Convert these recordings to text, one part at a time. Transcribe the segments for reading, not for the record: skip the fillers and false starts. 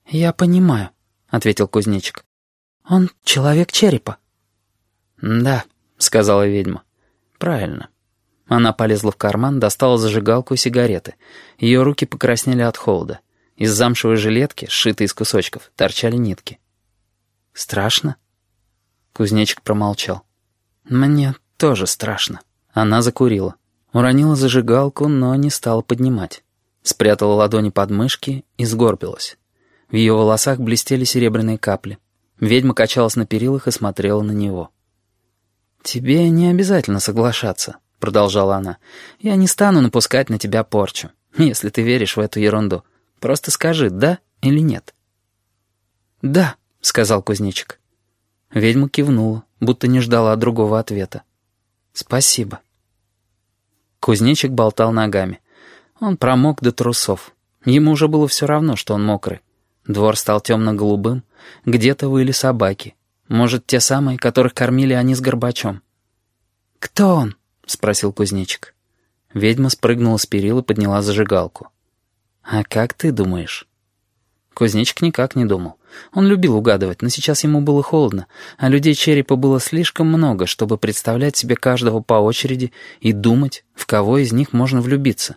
«Я понимаю», — ответил кузнечик. «Он человек черепа». «Да», — сказала ведьма. «Правильно». Она полезла в карман, достала зажигалку и сигареты. Ее руки покраснели от холода. Из замшевой жилетки, сшитой из кусочков, торчали нитки. «Страшно?» Кузнечик промолчал. «Мне тоже страшно». Она закурила. Уронила зажигалку, но не стала поднимать. Спрятала ладони под мышки и сгорбилась. В ее волосах блестели серебряные капли. Ведьма качалась на перилах и смотрела на него. «Тебе не обязательно соглашаться», — продолжала она. «Я не стану напускать на тебя порчу, если ты веришь в эту ерунду. Просто скажи, да или нет». «Да», — сказал кузнечик. Ведьма кивнула, будто не ждала другого ответа. «Спасибо». Кузнечик болтал ногами. Он промок до трусов. Ему уже было все равно, что он мокрый. Двор стал темно-голубым, где-то выли собаки. Может, те самые, которых кормили они с Горбачом. «Кто он?» — спросил кузнечик. Ведьма спрыгнула с перил и подняла зажигалку. «А как ты думаешь?» Кузнечик никак не думал. Он любил угадывать, но сейчас ему было холодно, а людей черепа было слишком много, чтобы представлять себе каждого по очереди и думать, в кого из них можно влюбиться.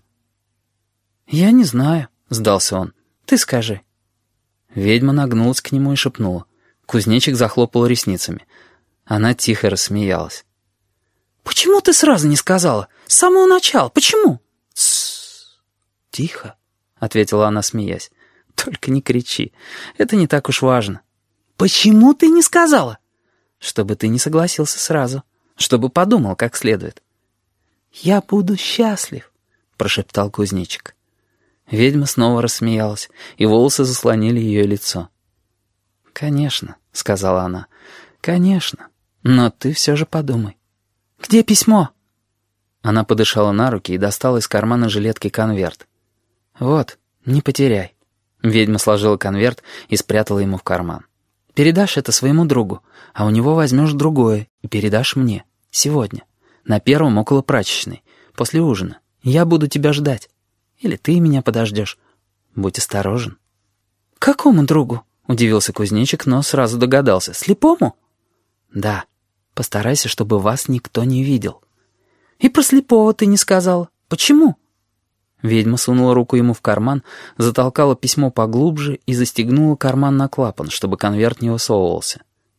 «Я не знаю», — сдался он. «Ты скажи». Ведьма нагнулась к нему и шепнула. Кузнечик захлопал ресницами. Она тихо рассмеялась. «Почему ты сразу не сказала? С самого начала. Почему?» «Тссс. Тихо», — ответила она, смеясь. «Только не кричи. Это не так уж важно». «Почему ты не сказала?» «Чтобы ты не согласился сразу. Чтобы подумал как следует». «Я буду счастлив», — прошептал кузнечик. Ведьма снова рассмеялась, и волосы заслонили ее лицо. «Конечно», — сказала она, — «конечно. Но ты все же подумай». «Где письмо?» Она подышала на руки и достала из кармана жилетки конверт. «Вот, не потеряй». Ведьма сложила конверт и спрятала ему в карман. «Передашь это своему другу, а у него возьмешь другое и передашь мне. Сегодня. На первом около прачечной. После ужина. Я буду тебя ждать. Или ты меня подождешь. Будь осторожен». «Какому другу?» — удивился кузнечик, но сразу догадался. «Слепому?» «Да. Постарайся, чтобы вас никто не видел». «И про слепого ты не сказала. Почему?» Ведьма сунула руку ему в карман, затолкала письмо поглубже и застегнула карман на клапан, чтобы конверт не высовывался.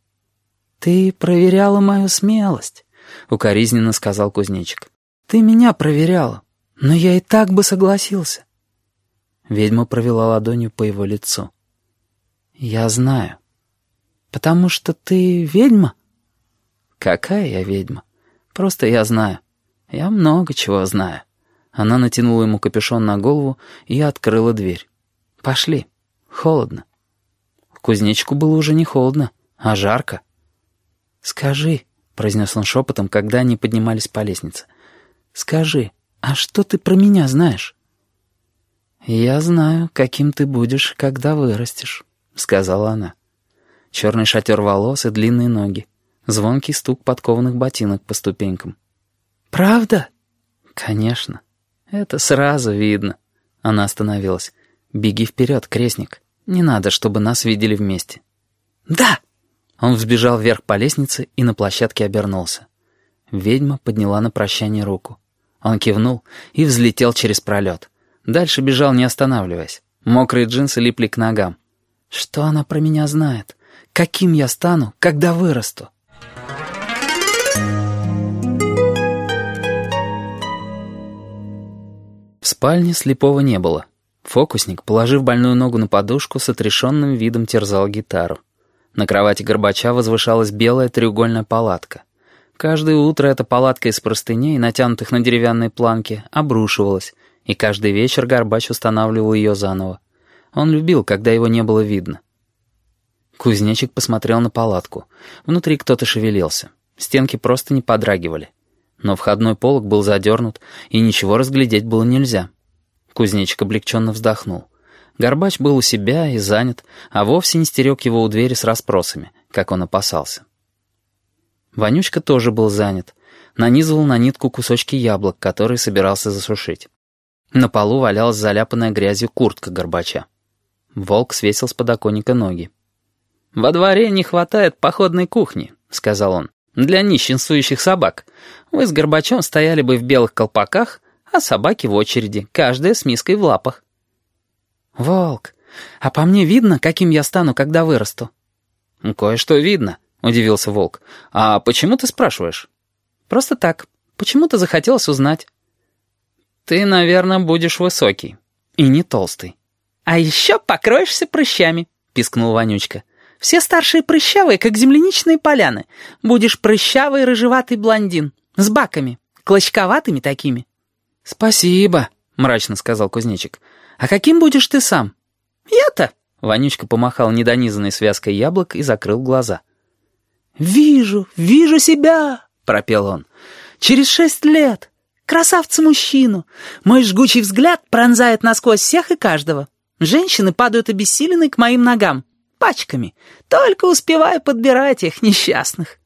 «Ты проверяла мою смелость», — укоризненно сказал кузнечик. «Ты меня проверяла, но я и так бы согласился». Ведьма провела ладонью по его лицу. «Я знаю. Потому что ты ведьма?» «Какая я ведьма? Просто я знаю. Я много чего знаю». Она натянула ему капюшон на голову и открыла дверь. «Пошли. Холодно». Кузнечику было уже не холодно, а жарко. «Скажи», — произнес он шепотом, когда они поднимались по лестнице, «скажи, а что ты про меня знаешь?» «Я знаю, каким ты будешь, когда вырастешь», — сказала она. Черный шатер волос и длинные ноги. Звонкий стук подкованных ботинок по ступенькам. «Правда?» «Конечно. Это сразу видно». Она остановилась. «Беги вперед, крестник. Не надо, чтобы нас видели вместе». «Да!» Он взбежал вверх по лестнице и на площадке обернулся. Ведьма подняла на прощание руку. Он кивнул и взлетел через пролет. Дальше бежал, не останавливаясь. Мокрые джинсы липли к ногам. «Что она про меня знает? Каким я стану, когда вырасту?» В спальне слепого не было. Фокусник, положив больную ногу на подушку, с отрешенным видом терзал гитару. На кровати Горбача возвышалась белая треугольная палатка. Каждое утро эта палатка из простыней, натянутых на деревянные планки, обрушивалась, и каждый вечер Горбач устанавливал ее заново. Он любил, когда его не было видно. Кузнечик посмотрел на палатку. Внутри кто-то шевелился. Стенки просто не подрагивали. Но входной полог был задернут, и ничего разглядеть было нельзя. Кузнечик облегченно вздохнул. Горбач был у себя и занят, а вовсе не стерег его у двери с расспросами, как он опасался. Вонючка тоже был занят. Нанизывал на нитку кусочки яблок, которые собирался засушить. На полу валялась заляпанная грязью куртка Горбача. Волк свесил с подоконника ноги. «Во дворе не хватает походной кухни», — сказал он, — «для нищенствующих собак. Вы с Горбачом стояли бы в белых колпаках, а собаки в очереди, каждая с миской в лапах». «Волк, а по мне видно, каким я стану, когда вырасту?» «Кое-что видно», — удивился Волк. «А почему ты спрашиваешь?» «Просто так. Почему-то захотелось узнать». «Ты, наверное, будешь высокий. И не толстый». «А еще покроешься прыщами», — пискнул Вонючка. «Все старшие прыщавые, как земляничные поляны. Будешь прыщавый рыжеватый блондин. С баками. Клочковатыми такими». «Спасибо», — мрачно сказал кузнечик. «А каким будешь ты сам?» «Я-то?» — Вонючка помахал недонизанной связкой яблок и закрыл глаза. «Вижу себя», — пропел он. «Через 6 лет. Красавца-мужчину. Мой жгучий взгляд пронзает насквозь всех и каждого. Женщины падают обессиленные к моим ногам. Пачками. Только успеваю подбирать их, несчастных».